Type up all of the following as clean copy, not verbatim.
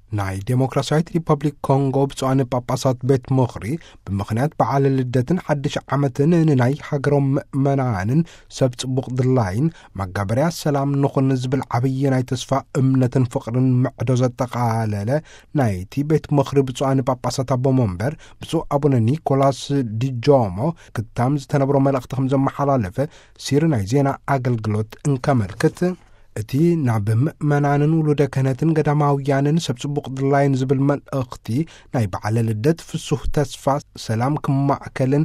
ናይ ዴሞክራሲያዊት ሪፐብሊክ ኮንጎ ብፁዓን ጳጳሳት ቤት ምኽሪ ብምኽንያት በዓል ልደትን ሓድሽ ዓመትን ንናይ ሃገሮም ምእመናንን ሰብ ጽቡቕ ድላይን መጋበርያ ሰላም ንኹን ዝብል ዓብዪ ናይ ተስፋ እምነትን ፍቕርን ምዕዶ ዘጠቓለለ ናይቲ ቤት ምኽሪ ብፁዓን ጳጳሳት ኣቦ መንበር ብፁዕ ኣቡነ ኒኮላስ ዲጆሞ ክታም ዝተነብሮ መልእኽቲ ከም ዘመሓላለፈ ሲር ናይ ዜና ኣገልግሎት እንከመልክት እቲ ናብ ምእመናንን ውሉደ ክህነትን ገዳማውያንን ሰብ ጽቡቕ ድላይን ዝብል መልእኽቲ ናይ በዓለ ልደት ፍሱህ ተስፋ ሰላም ክማዕከልን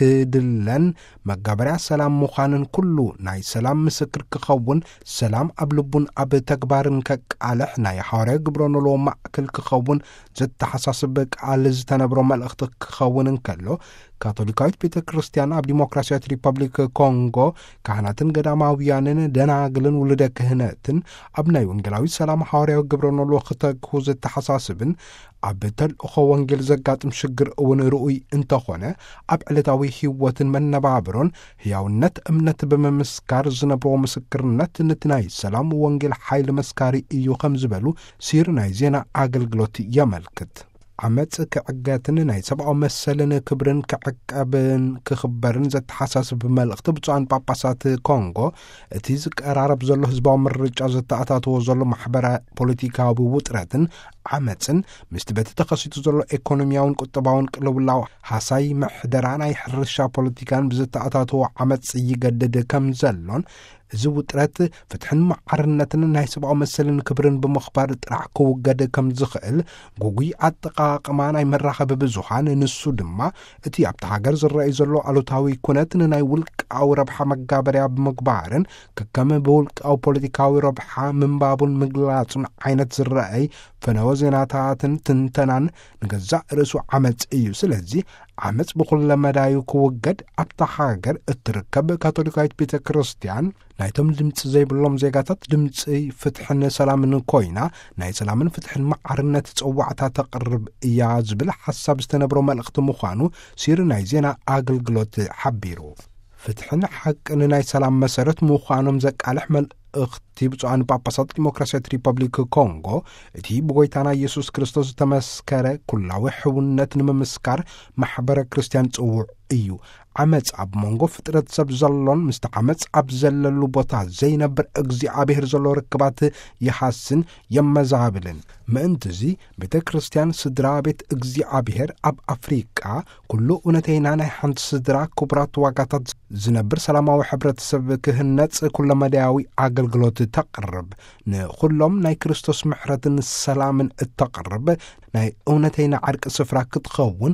ክድለን መጋበርያ ሰላም ምዃንን ኩሉ ናይ ሰላም ምስክር ክኸውን ሰላም ኣብ ልቡን ኣብ ተግባርን ከቃልሕ ናይ ሐዋርያዊ ግብረኖሎ ማዕከል ክኸውን ዘተሓሳስብ ቃል ዝተነብሮ መልእኽቲ ክኸውን እንከሎ ካቶሊካዊት ቤተ ክርስቲያን ኣብ ዲሞክራሲያዊት ሪፐብሊክ ኮንጎ ካህናትን ገዳማውያንን ደናግልን ውሉደ ክህነትን ኣብ ናይ ወንጌላዊ ሰላም ሐዋርያዊ ግብረኖሎ ክተግሁ ዘተሓሳስብን ኣብ ተልእኾ ወንጌል ዘጋጥም ሽግር እውን ርኡይ እንተኾነ ኣብ ዕለታዊ ህይወትን መነባብሮን ሕያውነት እምነት ብምምስካር ዝነብሮ ምስክርነት ነቲ ናይ ሰላም ወንጌል ሓይሊ መስካሪ እዩ ከም ዝበሉ ሲር ናይ ዜና ኣገልግሎት የመልክት። ዓመፅ ክዕገትን ናይ ሰብኣዊ መሰልን ክብርን ክዕቀብን ክኽበርን ዘተሓሳስብ መልእኽቲ ብፁዓን ጳጳሳት ኮንጎ እቲ ዝቀራረብ ዘሎ ህዝባዊ ምርጫ ዘተኣታትዎ ዘሎ ማሕበራ ፖለቲካዊ ውጥረትን ዓመፅን ምስቲ በቲ ተኸሲቱ ዘሎ ኢኮኖሚያውን ቁጠባውን ቅልውላው ሓሳይ ምሕደራ ናይ ሕርሻ ፖለቲካን ብዘተኣታትዎ ዓመፅ ይገድድ ከም ዘሎን እዚ ውጥረት ፍትሕን መዓርነትን ናይ ሰብኣዊ መሰልን ክብርን ብምኽባር ጥራሕ ክውገድ ከም ዝኽእል ጉጉይ ኣጠቓቕማ ናይ መራኸቢ ብዙሓን ንሱ ድማ እቲ ኣብቲ ሃገር ዝረአዩ ዘሎ ኣሉታዊ ኩነት ንናይ ውልቃዊ ረብሓ መጋበርያ ብምግባርን ከከም ብውልቃዊ ፖለቲካዊ ረብሓ ምንባቡን ምግላጹን ዓይነት ዝረአይ ፈነወ ዜናታትን ትንተናን ንገዛእ ርእሱ ዓመፅ እዩ። ስለዚ ዓመፅ ብኹለ መዳዩ ክውገድ ኣብታ ሃገር እትርከብ ካቶሊካዊት ቤተ ክርስቲያን ናይቶም ድምፂ ዘይብሎም ዜጋታት ድምፂ ፍትሕን ሰላምን ኮይና ናይ ሰላምን ፍትሕን መዓርነት ጽዋዕታ ተቕርብ እያ ዝብል ሓሳብ ዝተነብሮ መልእኽቲ ምዃኑ ሲር ናይ ዜና ኣገልግሎት ሓቢሩ። ፍትሕን ሓቅን ናይ ሰላም መሰረት ምዃኖም ዘቃልሕ መልእኽቲ ብፁዓን ጳጳሳት ዲሞክራሲያዊት ሪፐብሊክ ኮንጎ እቲ ብጎይታና ኢየሱስ ክርስቶስ ዝተመስከረ ኩላዊ ሕውነት ንምምስካር ማሕበረ ክርስቲያን ጽውዕ እዩ። ዓመፅ ኣብ መንጎ ፍጥረት ሰብ ዘሎን ምስቲ ዓመፅ ኣብ ዘለሉ ቦታ ዘይነብር እግዚኣብሔር ዘሎ ርክባት ይሓስን የመዛብልን ምእንቲ እዚ ቤተ ክርስቲያን ስድራ ቤት እግዚኣብሔር ኣብ ኣፍሪቃ ኩሉ እውነተይና ናይ ሓንቲ ስድራ ክቡራት ዋጋታት ዝነብር ሰላማዊ ሕብረተሰብ ክህነፅ ኩለ መዳያዊ ኣገልግሎት ተቕርብ ንኹሎም ናይ ክርስቶስ ምሕረትን ሰላምን እተቕርብ ናይ እውነተይና ዓርቂ ስፍራ ክትኸውን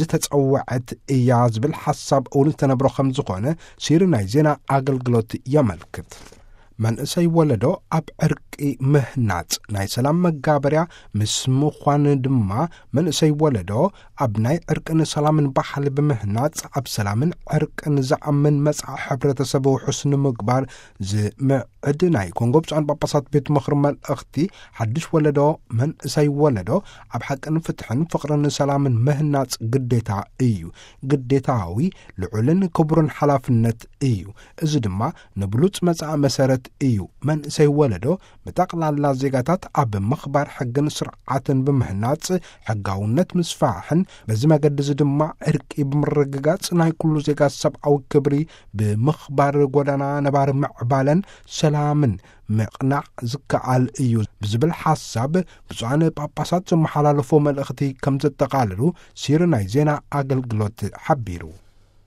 ዝተጸውዐት እያ ዝብል ሓሳብ እውን ዝተነብሮ ከም ዝኾነ ሲር ናይ ዜና ኣገልግሎት የመልክት። መንእሰይ ወለዶ ኣብ ዕርቂ ምህናጽ ናይ ሰላም መጋበርያ ምስ ምዃን ድማ መንእሰይ ወለዶ ኣብ ናይ ዕርቅን ሰላምን ባህሊ ብምህናጽ ኣብ ሰላምን ዕርቅን ዝኣምን መጽዓ ሕብረተሰብ ውሑስ ንምግባር ዝምዕድ ናይ ኮንጎ ብፁዓን ጳጳሳት ቤት ምኽሪ መልእኽቲ ሓድሽ ወለዶ መንእሰይ ወለዶ ኣብ ሓቅን ፍትሕን ፍቕርን ሰላምን ምህናጽ ግዴታ እዩ። ግዴታዊ ልዑልን ክቡርን ሓላፍነት እዩ። እዚ ድማ ንብሉጽ መጽዓ መሰረት እዩ። መንእሰይ ወለዶ ብጠቕላላ ዜጋታት ኣብ ምኽባር ሕግን ስርዓትን ብምህናጽ ሕጋውነት ምስፋሕን በዚ መገዲ እዚ ድማ ዕርቂ ብምርግጋጽ ናይ ኩሉ ዜጋት ሰብኣዊ ክብሪ ብምኽባር ጎዳና ነባር ምዕባለን ሰላምን ምቕናዕ ዝከኣል እዩ ብዝብል ሓሳብ ብፁዓን ጳጳሳት ዘመሓላለፎ መልእኽቲ ከም ዘጠቓልሉ ሲር ናይ ዜና ኣገልግሎት ሓቢሩ።